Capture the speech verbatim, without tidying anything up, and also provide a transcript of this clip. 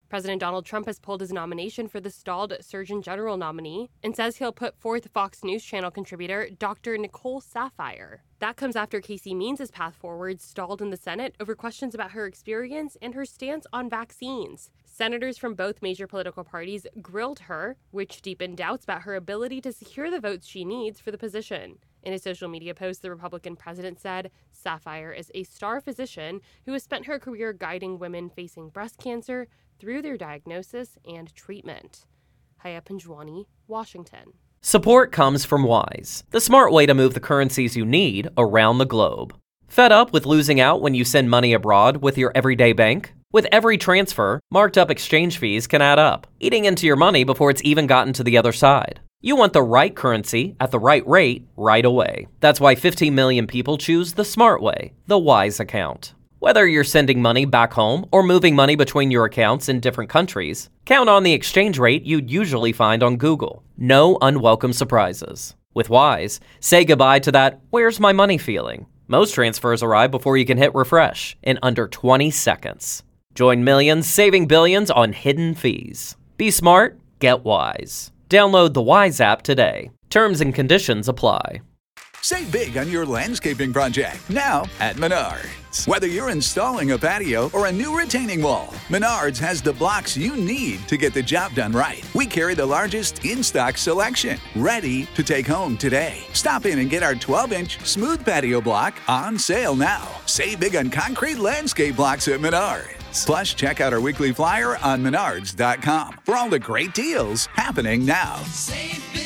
President Donald Trump has pulled his nomination for the stalled Surgeon General nominee and says he'll put forth Fox News Channel contributor Doctor Nicole Saphier. That comes after Casey Means' path forward stalled in the Senate over questions about her experience and her stance on vaccines. Senators from both major political parties grilled her, which deepened doubts about her ability to secure the votes she needs for the position. In a social media post, the Republican president said Saphier is a star physician who has spent her career guiding women facing breast cancer through their diagnosis and treatment. Haya Panjwani, Washington. Support comes from Wise, the smart way to move the currencies you need around the globe. Fed up with losing out when you send money abroad with your everyday bank? With every transfer, marked up exchange fees can add up, eating into your money before it's even gotten to the other side. You want the right currency at the right rate right away. That's why fifteen million people choose the smart way, the Wise account. Whether you're sending money back home or moving money between your accounts in different countries, count on the exchange rate you'd usually find on Google. No unwelcome surprises. With Wise, say goodbye to that "where's my money" feeling. Most transfers arrive before you can hit refresh in under twenty seconds. Join millions saving billions on hidden fees. Be smart, get Wise. Download the Wise app today. Terms and conditions apply. Save big on your landscaping project now at Menards. Whether you're installing a patio or a new retaining wall, Menards has the blocks you need to get the job done right. We carry the largest in-stock selection, ready to take home today. Stop in and get our twelve-inch smooth patio block on sale now. Save big on concrete landscape blocks at Menards. Plus, check out our weekly flyer on menards dot com for all the great deals happening now. Save big.